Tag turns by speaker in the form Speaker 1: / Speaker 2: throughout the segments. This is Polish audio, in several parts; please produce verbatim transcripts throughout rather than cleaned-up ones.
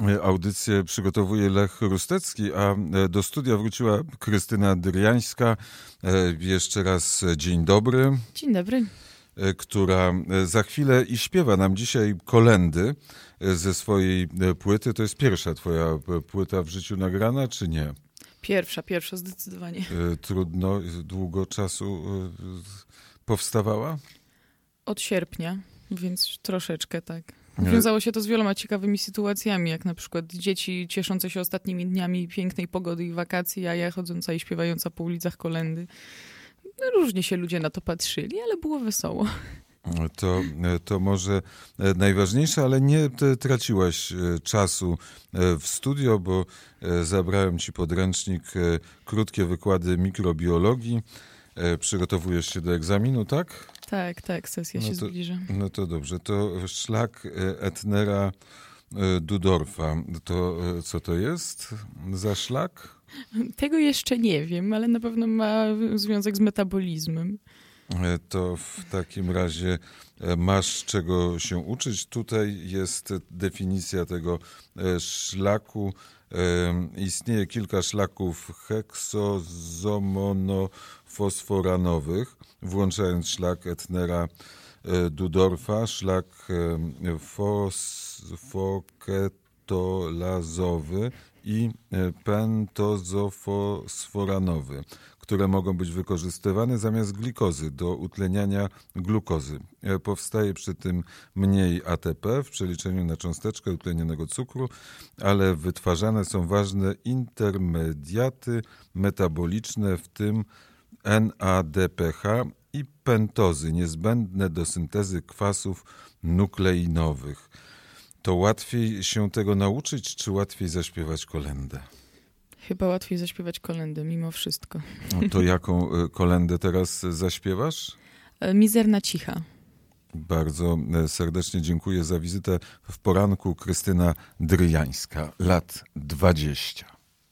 Speaker 1: Audycję przygotowuje Lech Rustecki, a do studia wróciła Krystyna Dryjańska. Jeszcze raz dzień dobry.
Speaker 2: Dzień dobry.
Speaker 1: Która za chwilę i śpiewa nam dzisiaj kolędy ze swojej płyty. To jest pierwsza twoja płyta w życiu nagrana, czy nie?
Speaker 2: Pierwsza, pierwsza zdecydowanie.
Speaker 1: Trudno, długo czasu powstawała?
Speaker 2: Od sierpnia, więc troszeczkę tak. Wiązało się to z wieloma ciekawymi sytuacjami, jak na przykład dzieci cieszące się ostatnimi dniami pięknej pogody i wakacji, a ja chodząca i śpiewająca po ulicach kolędy. No, różnie się ludzie na to patrzyli, ale było wesoło.
Speaker 1: To, to może najważniejsze, ale nie traciłaś czasu w studio, bo zabrałem ci podręcznik Krótkie wykłady mikrobiologii. Przygotowujesz się do egzaminu, tak?
Speaker 2: Tak, tak, sesja
Speaker 1: no
Speaker 2: się
Speaker 1: to,
Speaker 2: zbliża.
Speaker 1: No to dobrze. To szlak Etnera Dudorfa. To co to jest za szlak?
Speaker 2: Tego jeszcze nie wiem, ale na pewno ma związek z metabolizmem.
Speaker 1: To w takim razie masz czego się uczyć. Tutaj jest definicja tego szlaku. Istnieje kilka szlaków heksozomonofosforanowych, włączając szlak Etnera Dudorfa, szlak fosfoketolazowy i pentozofosforanowy, które mogą być wykorzystywane zamiast glikozy do utleniania glukozy. Powstaje przy tym mniej A T P w przeliczeniu na cząsteczkę utlenionego cukru, ale wytwarzane są ważne intermediaty metaboliczne, w tym N A D P H i pentozy, niezbędne do syntezy kwasów nukleinowych. To łatwiej się tego nauczyć, czy łatwiej zaśpiewać kolędę?
Speaker 2: Chyba łatwiej zaśpiewać kolędę, mimo wszystko.
Speaker 1: No to jaką kolędę teraz zaśpiewasz?
Speaker 2: Mizerna cicha.
Speaker 1: Bardzo serdecznie dziękuję za wizytę w poranku. Krystyna Dryjańska, lat dwadzieścia.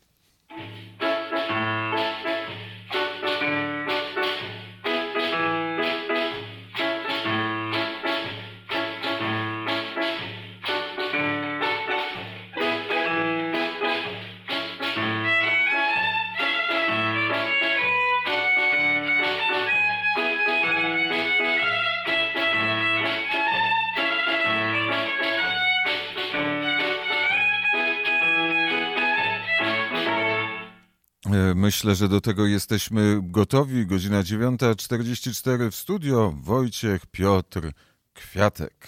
Speaker 1: Myślę, że do tego jesteśmy gotowi. Godzina dziewiąta czterdzieści cztery w studio. Wojciech Piotr Kwiatek.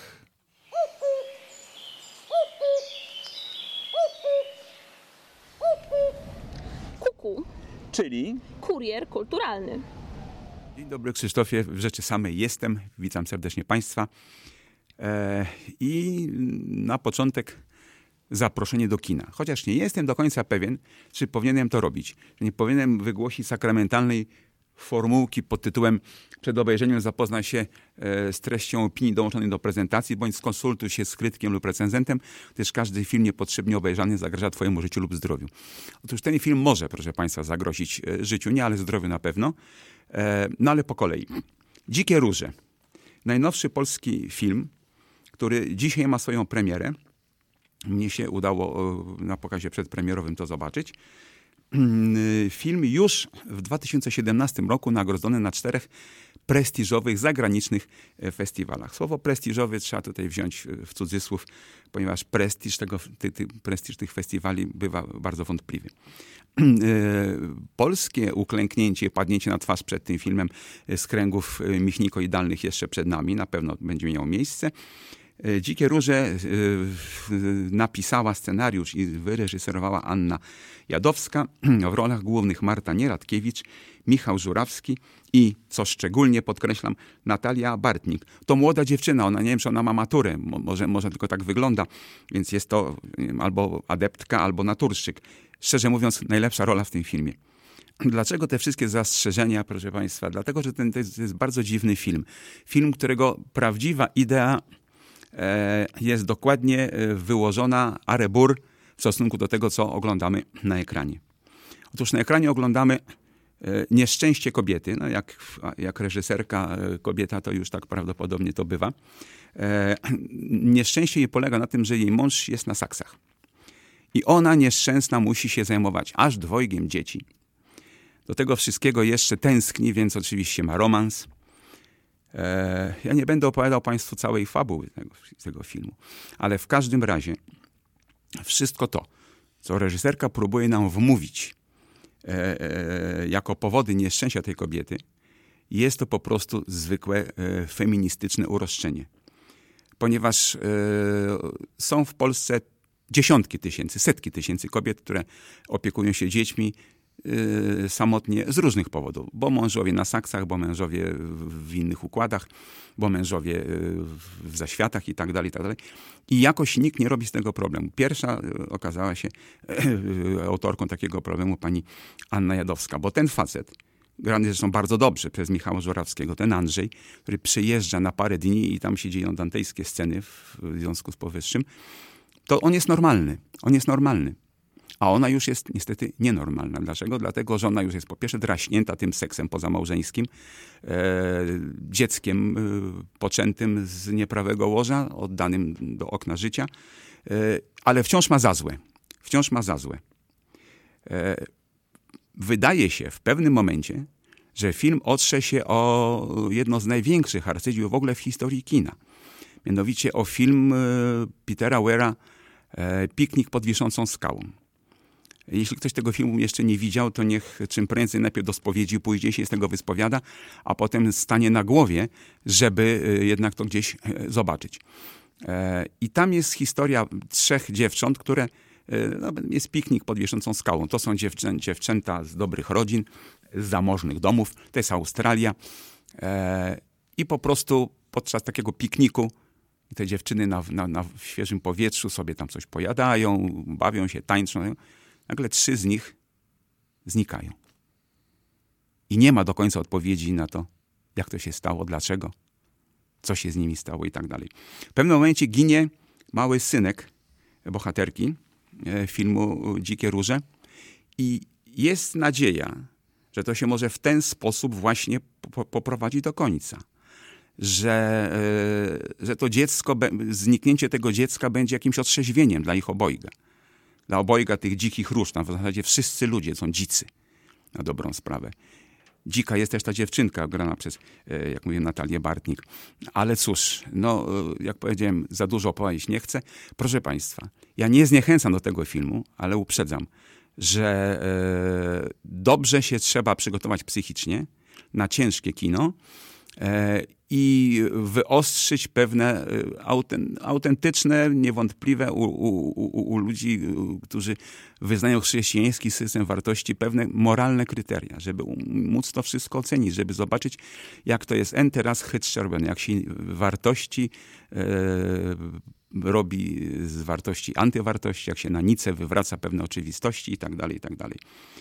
Speaker 3: Kuku.
Speaker 4: Czyli?
Speaker 3: Kurier kulturalny.
Speaker 4: Dzień dobry, Krzysztofie. W rzeczy samej jestem. Witam serdecznie Państwa. E, I na początek zaproszenie do kina. Chociaż nie jestem do końca pewien, czy powinienem to robić. Że nie powinienem wygłosić sakramentalnej formułki pod tytułem przed obejrzeniem zapoznaj się e, z treścią opinii dołączonej do prezentacji, bądź skonsultuj się z krytykiem lub recenzentem, gdyż każdy film niepotrzebnie obejrzany zagraża Twojemu życiu lub zdrowiu. Otóż ten film może, proszę Państwa, zagrozić e, życiu, nie, ale zdrowiu na pewno. E, no ale po kolei. Dzikie Róże. Najnowszy polski film, który dzisiaj ma swoją premierę. Mnie się udało na pokazie przedpremierowym to zobaczyć. Film już w dwa tysiące siedemnastym roku nagrodzony na czterech prestiżowych, zagranicznych festiwalach. Słowo prestiżowy trzeba tutaj wziąć w cudzysłów, ponieważ prestiż, tego, ty, ty, prestiż tych festiwali bywa bardzo wątpliwy. Polskie uklęknięcie, padnięcie na twarz przed tym filmem z kręgów michnikoidalnych jeszcze przed nami na pewno będzie miało miejsce. Dzikie Róże napisała scenariusz i wyreżyserowała Anna Jadowska. W rolach głównych Marta Nieradkiewicz, Michał Żurawski i, co szczególnie podkreślam, Natalia Bartnik. To młoda dziewczyna, ona nie wiem, czy ona ma maturę, może, może tylko tak wygląda, więc jest to albo adeptka, albo naturszczyk. Szczerze mówiąc, najlepsza rola w tym filmie. Dlaczego te wszystkie zastrzeżenia, proszę Państwa? Dlatego, że ten, to jest, to jest bardzo dziwny film. Film, którego prawdziwa idea jest dokładnie wyłożona a rebur w stosunku do tego, co oglądamy na ekranie. Otóż na ekranie oglądamy nieszczęście kobiety. No jak, jak reżyserka kobieta, to już tak prawdopodobnie to bywa. Nieszczęście jej polega na tym, że jej mąż jest na saksach. I ona nieszczęsna musi się zajmować aż dwojgiem dzieci. Do tego wszystkiego jeszcze tęskni, więc oczywiście ma romans. E, ja nie będę opowiadał Państwu całej fabuły tego, tego filmu, ale w każdym razie wszystko to, co reżyserka próbuje nam wmówić e, e, jako powody nieszczęścia tej kobiety, jest to po prostu zwykłe e, feministyczne uroszczenie. Ponieważ e, są w Polsce dziesiątki tysięcy, setki tysięcy kobiet, które opiekują się dziećmi yy, samotnie z różnych powodów. Bo mężowie na saksach, bo mężowie w innych układach, bo mężowie yy, w zaświatach i tak dalej, i tak dalej. I jakoś nikt nie robi z tego problemu. Pierwsza yy, okazała się yy, autorką takiego problemu pani Anna Jadowska, bo ten facet, grany zresztą bardzo dobrze przez Michała Żurawskiego, ten Andrzej, który przyjeżdża na parę dni i tam się dzieją dantejskie sceny w, w związku z powyższym, to on jest normalny. On jest normalny. A ona już jest niestety nienormalna. Dlaczego? Dlatego, że ona już jest po pierwsze draśnięta tym seksem pozamałżeńskim, e, dzieckiem e, poczętym z nieprawego łoża, oddanym do okna życia, e, ale wciąż ma za złe. Wciąż ma za złe. E, wydaje się w pewnym momencie, że film otrze się o jedno z największych arcydzieł w ogóle w historii kina. Mianowicie o film Petera Weira Piknik pod wiszącą skałą. Jeśli ktoś tego filmu jeszcze nie widział, to niech czym prędzej najpierw do spowiedzi pójdzie, się z tego wyspowiada, a potem stanie na głowie, żeby jednak to gdzieś zobaczyć. I tam jest historia trzech dziewcząt, które... No, jest piknik pod wiszącą skałą. To są dziewczę, dziewczęta z dobrych rodzin, z zamożnych domów. To jest Australia. I po prostu podczas takiego pikniku i te dziewczyny na, na, na świeżym powietrzu sobie tam coś pojadają, bawią się, tańczą. Nagle trzy z nich znikają. I nie ma do końca odpowiedzi na to, jak to się stało, dlaczego, co się z nimi stało i tak dalej. W pewnym momencie ginie mały synek bohaterki filmu Dzikie Róże i jest nadzieja, że to się może w ten sposób właśnie poprowadzić do końca. Że, że to dziecko, zniknięcie tego dziecka będzie jakimś otrzeźwieniem dla ich obojga. Dla obojga tych dzikich róż. Tam w zasadzie wszyscy ludzie są dzicy, na dobrą sprawę. Dzika jest też ta dziewczynka grana przez, jak mówię, Natalię Bartnik. Ale cóż, no jak powiedziałem, za dużo opowiedzieć nie chcę. Proszę Państwa, ja nie zniechęcam do tego filmu, ale uprzedzam, że e, dobrze się trzeba przygotować psychicznie na ciężkie kino e, i wyostrzyć pewne autent, autentyczne, niewątpliwe u, u, u, u ludzi, którzy wyznają chrześcijański system wartości, pewne moralne kryteria, żeby móc to wszystko ocenić, żeby zobaczyć, jak to jest en teraz chytrze robione, jak się wartości e, robi z wartości antywartości, jak się na nicę wywraca pewne oczywistości i tak dalej, i tak dalej.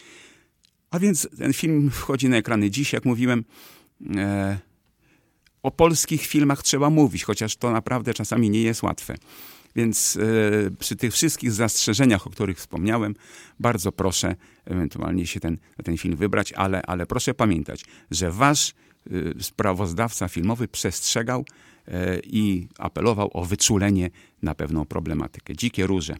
Speaker 4: A więc ten film wchodzi na ekrany dziś, jak mówiłem. E, o polskich filmach trzeba mówić, chociaż to naprawdę czasami nie jest łatwe. Więc e, przy tych wszystkich zastrzeżeniach, o których wspomniałem, bardzo proszę ewentualnie się ten, ten film wybrać, ale, ale proszę pamiętać, że wasz e, sprawozdawca filmowy przestrzegał e, i apelował o wyczulenie na pewną problematykę. Dzikie Róże.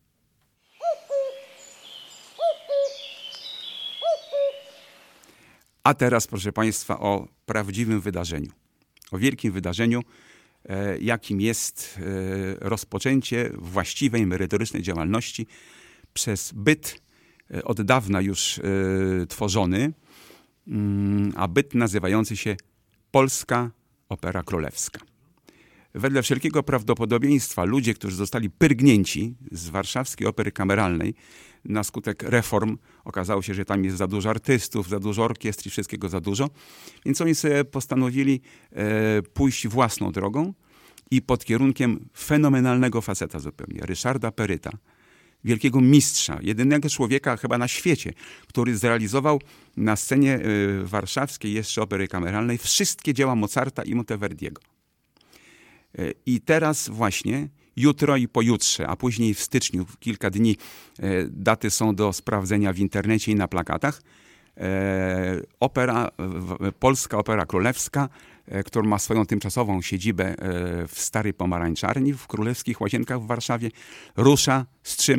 Speaker 4: A teraz, proszę Państwa, o prawdziwym wydarzeniu. O wielkim wydarzeniu, e, jakim jest e, rozpoczęcie właściwej, merytorycznej działalności przez byt e, od dawna już e, tworzony, mm, a byt nazywający się Polska Opera Królewska. Wedle wszelkiego prawdopodobieństwa ludzie, którzy zostali pyrgnięci z warszawskiej opery kameralnej na skutek reform, okazało się, że tam jest za dużo artystów, za dużo orkiestr i wszystkiego za dużo, więc oni sobie postanowili e, pójść własną drogą i pod kierunkiem fenomenalnego faceta zupełnie, Ryszarda Peryta, wielkiego mistrza, jedynego człowieka chyba na świecie, który zrealizował na scenie e, warszawskiej jeszcze opery kameralnej wszystkie dzieła Mozarta i Monteverdiego. I teraz właśnie, jutro i pojutrze, a później w styczniu, w kilka dni, daty są do sprawdzenia w internecie i na plakatach, opera, Polska Opera Królewska, która ma swoją tymczasową siedzibę w Starej Pomarańczarni, w Królewskich Łazienkach w Warszawie, rusza z czym?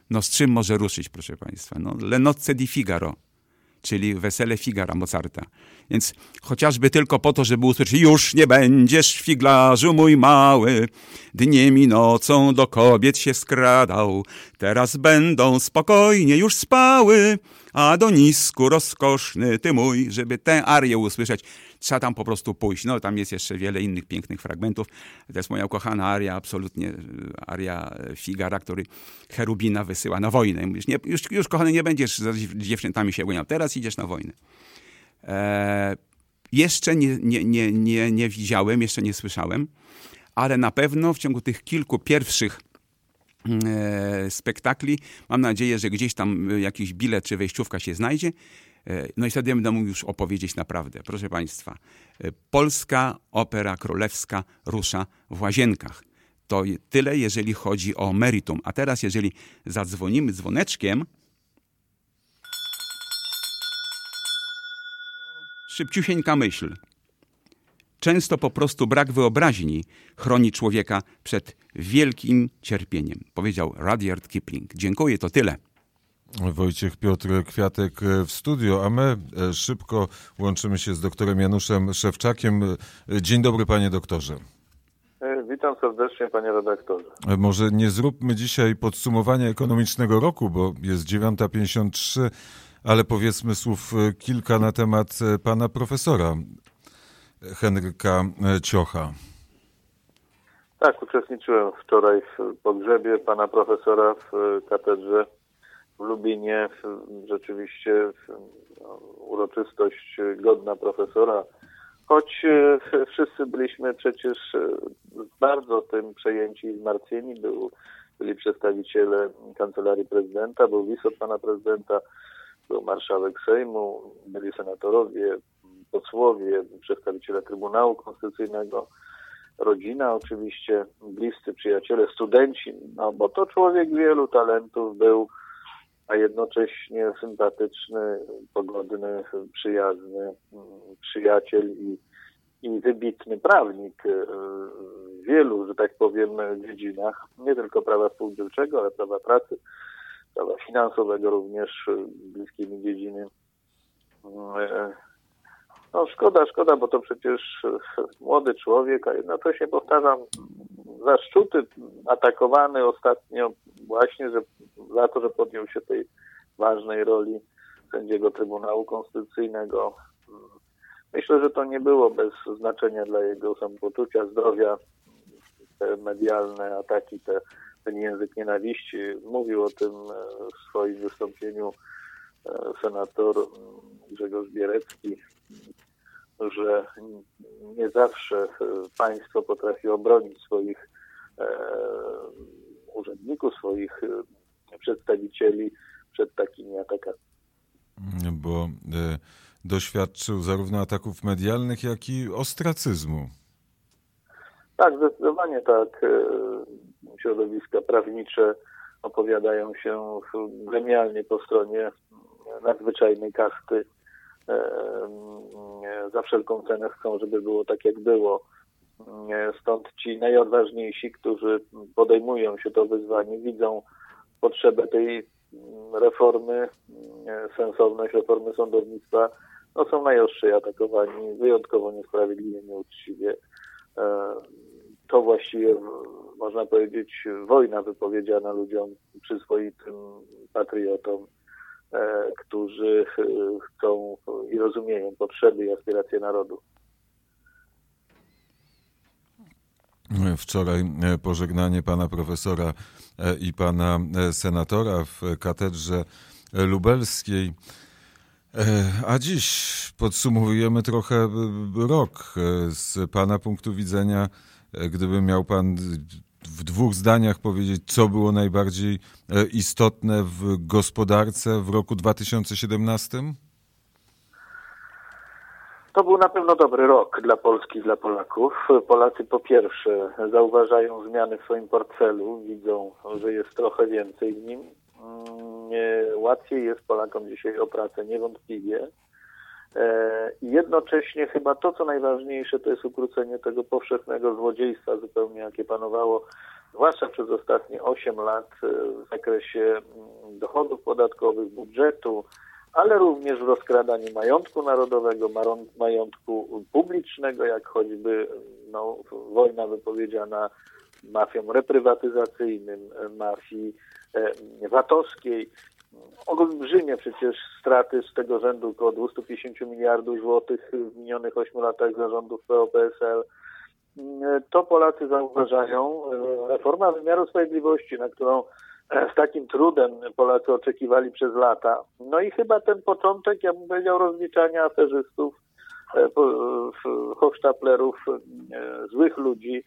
Speaker 4: No z czym może ruszyć, proszę Państwa? No, Le nozze di Figaro, czyli Wesele Figara Mozarta. Więc chociażby tylko po to, żeby usłyszeć: już nie będziesz, figlarzu mój mały, dniem i nocą do kobiet się skradał, teraz będą spokojnie już spały, a do nisku rozkoszny ty mój. Żeby tę arię usłyszeć, trzeba tam po prostu pójść. No tam jest jeszcze wiele innych pięknych fragmentów. To jest moja ukochana aria, absolutnie aria Figara, który Cherubina wysyła na wojnę. Mówisz: nie, już, już kochany, nie będziesz z dziewczętami się łaniał, teraz idziesz na wojnę. E, jeszcze nie, nie, nie, nie, nie widziałem, jeszcze nie słyszałem, ale na pewno w ciągu tych kilku pierwszych e, spektakli mam nadzieję, że gdzieś tam jakiś bilet czy wejściówka się znajdzie. E, no i wtedy będę mógł już opowiedzieć naprawdę. Proszę Państwa, e, polska opera królewska rusza w Łazienkach. To tyle, jeżeli chodzi o meritum. A teraz, jeżeli zadzwonimy dzwoneczkiem, szybciusieńka myśl. Często po prostu brak wyobraźni chroni człowieka przed wielkim cierpieniem, powiedział Rudyard Kipling. Dziękuję, to tyle.
Speaker 1: Wojciech Piotr Kwiatek w studio, a my szybko łączymy się z doktorem Januszem Szewczakiem. Dzień dobry, panie doktorze.
Speaker 5: Witam serdecznie, panie redaktorze.
Speaker 1: Może nie zróbmy dzisiaj podsumowania ekonomicznego roku, bo jest dziewiąta pięćdziesiąt trzy, ale powiedzmy słów kilka na temat pana profesora Henryka Ciocha.
Speaker 5: Tak, uczestniczyłem wczoraj w pogrzebie pana profesora w katedrze w Lubinie. Rzeczywiście uroczystość godna profesora, choć wszyscy byliśmy przecież bardzo tym przejęci i zmartwieni. Był, byli przedstawiciele Kancelarii Prezydenta, był wis od pana prezydenta, był marszałek Sejmu, byli senatorowie, posłowie, przedstawiciele Trybunału Konstytucyjnego, rodzina oczywiście, bliscy przyjaciele, studenci, no bo to człowiek wielu talentów był, a jednocześnie sympatyczny, pogodny, przyjazny przyjaciel i, i wybitny prawnik w wielu, że tak powiem, dziedzinach, nie tylko prawa spółdzielczego, ale prawa pracy, prawa finansowego również, bliskie mi dziedziny. No szkoda, szkoda, bo to przecież młody człowiek, a jednocześnie powtarzam, zaszczuty, atakowany ostatnio właśnie, że za to, że podjął się tej ważnej roli sędziego Trybunału Konstytucyjnego. Myślę, że to nie było bez znaczenia dla jego samopoczucia, zdrowia. Te medialne ataki, te, ten język nienawiści. Mówił o tym w swoim wystąpieniu senator Grzegorz Bierecki, że nie zawsze państwo potrafi obronić swoich e, urzędników, swoich przedstawicieli przed takimi atakami.
Speaker 1: Bo e, doświadczył zarówno ataków medialnych, jak i ostracyzmu.
Speaker 5: Tak, zdecydowanie tak. Środowiska prawnicze opowiadają się gremialnie po stronie nadzwyczajnej kasty. Za wszelką cenę chcą, żeby było tak, jak było. Stąd ci najodważniejsi, którzy podejmują się to wyzwanie, widzą potrzebę tej reformy, sensowność reformy sądownictwa, no są najostrzej atakowani, wyjątkowo niesprawiedliwie, nieuczciwie. To właściwie, można powiedzieć, wojna wypowiedziana ludziom przyzwoitym, patriotom, którzy chcą i rozumieją potrzeby i aspiracje narodu.
Speaker 1: Wczoraj pożegnanie pana profesora i pana senatora w katedrze lubelskiej. A dziś podsumowujemy trochę rok z pana punktu widzenia. Gdyby miał pan w dwóch zdaniach powiedzieć, co było najbardziej istotne w gospodarce w roku dwa tysiące siedemnastym?
Speaker 5: To był na pewno dobry rok dla Polski, dla Polaków. Polacy po pierwsze zauważają zmiany w swoim portfelu, widzą, że jest trochę więcej w nim. Łatwiej jest Polakom dzisiaj o pracę, niewątpliwie. I jednocześnie chyba to, co najważniejsze, to jest ukrócenie tego powszechnego złodziejstwa zupełnie, jakie panowało zwłaszcza przez ostatnie osiem lat w zakresie dochodów podatkowych, budżetu, ale również w rozkradaniu majątku narodowego, majątku publicznego, jak choćby no, wojna wypowiedziana mafiom reprywatyzacyjnym, mafii VAT-owskiej. Olbrzymie przecież straty z tego rzędu około dwieście pięćdziesiąt miliardów złotych w minionych ośmiu latach zarządów P O P S L. To Polacy zauważają. Reforma wymiaru sprawiedliwości, na którą z takim trudem Polacy oczekiwali przez lata. No i chyba ten początek, ja bym powiedział, rozliczania aferzystów, hochsztaplerów, złych ludzi,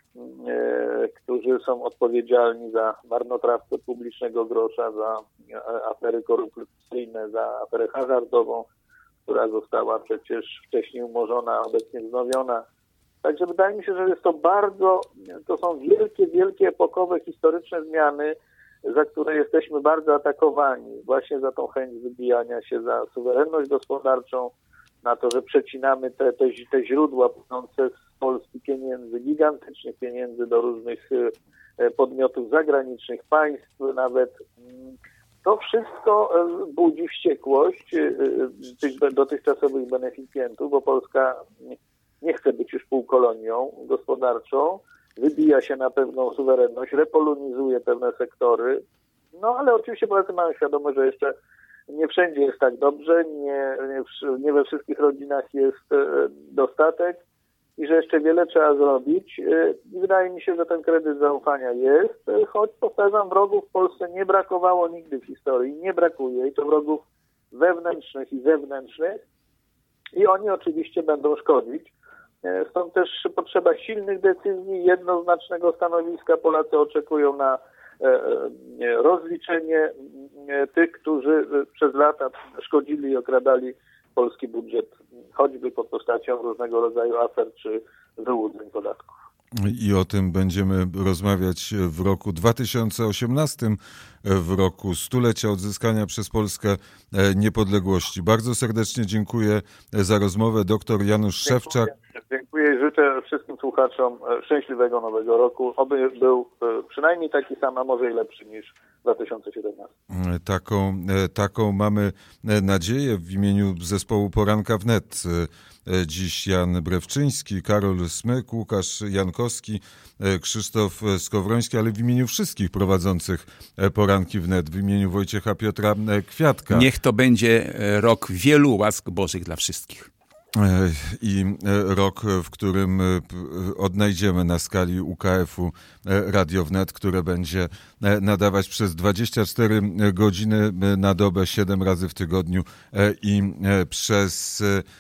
Speaker 5: którzy są odpowiedzialni za marnotrawstwo publicznego grosza, za afery korupcyjne, za aferę hazardową, która została przecież wcześniej umorzona, a obecnie wznowiona. Także wydaje mi się, że jest to bardzo, to są wielkie, wielkie epokowe, historyczne zmiany, za które jesteśmy bardzo atakowani. Właśnie za tą chęć wybijania się, za suwerenność gospodarczą, na to, że przecinamy te, te, te źródła płynące z Polski pieniędzy, gigantycznych pieniędzy do różnych podmiotów zagranicznych, państw nawet. To wszystko budzi wściekłość tych dotychczasowych beneficjentów, bo Polska nie chce być już półkolonią gospodarczą, wybija się na pewną suwerenność, repolonizuje pewne sektory, no ale oczywiście Polacy mają świadomość, że jeszcze nie wszędzie jest tak dobrze, nie, nie, nie we wszystkich rodzinach jest dostatek i że jeszcze wiele trzeba zrobić. I wydaje mi się, że ten kredyt zaufania jest, choć powtarzam, wrogów w Polsce nie brakowało nigdy w historii, nie brakuje i to wrogów wewnętrznych i zewnętrznych i oni oczywiście będą szkodzić. Stąd też potrzeba silnych decyzji, jednoznacznego stanowiska. Polacy oczekują na rozliczenie tych, którzy przez lata szkodzili i okradali polski budżet, choćby pod postacią różnego rodzaju afer czy wyłudzeń podatków.
Speaker 1: I o tym będziemy rozmawiać w roku dwa tysiące osiemnastym, w roku stulecia odzyskania przez Polskę niepodległości. Bardzo serdecznie dziękuję za rozmowę. Doktor Janusz Szewczak.
Speaker 5: Dziękuję i życzę wszystkim słuchaczom szczęśliwego nowego roku. Oby był przynajmniej taki sam, a może i lepszy niż dwa tysiące siedemnasty.
Speaker 1: Taką, taką mamy nadzieję. W imieniu zespołu Poranka Wnet dziś Jan Brewczyński, Karol Smyk, Łukasz Jankowski, Krzysztof Skowroński, ale w imieniu wszystkich prowadzących Poranki Wnet, w imieniu Wojciecha Piotra Kwiatka.
Speaker 4: Niech to będzie rok wielu łask Bożych dla wszystkich.
Speaker 1: I rok, w którym odnajdziemy na skali U K F-u Radio Wnet, które będzie nadawać przez dwadzieścia cztery godziny na dobę, siedem razy w tygodniu i przez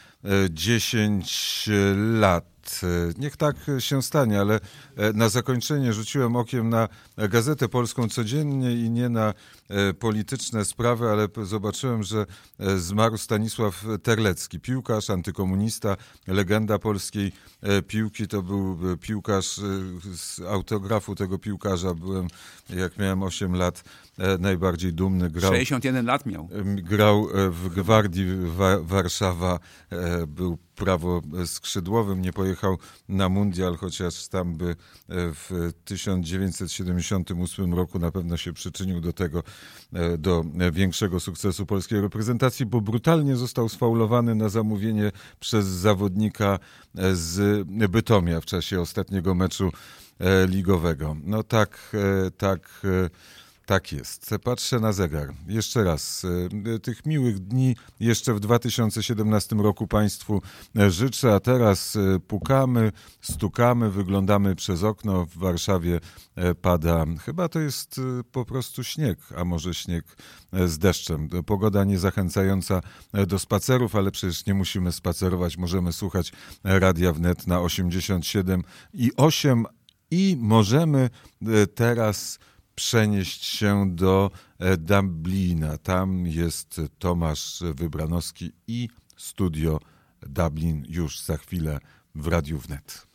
Speaker 1: dziesięć lat. Niech tak się stanie, ale na zakończenie rzuciłem okiem na Gazetę Polską codziennie i nie na polityczne sprawy, ale zobaczyłem, że zmarł Stanisław Terlecki, piłkarz, antykomunista, legenda polskiej piłki. To był piłkarz, z autografu tego piłkarza byłem, jak miałem osiem lat, najbardziej dumny. Grał,
Speaker 4: sześćdziesiąt jeden lat miał.
Speaker 1: Grał w Gwardii Wa- Warszawa, był prawoskrzydłowym, nie pojechał na mundial, chociaż tam by w tysiąc dziewięćset siedemdziesiątym ósmym roku na pewno się przyczynił do tego, do większego sukcesu polskiej reprezentacji, bo brutalnie został sfaulowany na zamówienie przez zawodnika z Bytomia w czasie ostatniego meczu ligowego. No tak, tak... Tak jest. Patrzę na zegar. Jeszcze raz. Tych miłych dni jeszcze w dwa tysiące siedemnastym roku Państwu życzę, a teraz pukamy, stukamy, wyglądamy przez okno. W Warszawie pada, chyba to jest po prostu śnieg, a może śnieg z deszczem. Pogoda niezachęcająca do spacerów, ale przecież nie musimy spacerować. Możemy słuchać Radia Wnet na osiemdziesiąt siedem i osiem i możemy teraz przenieść się do Dublina. Tam jest Tomasz Wybranowski i studio Dublin już za chwilę w Radiu Wnet.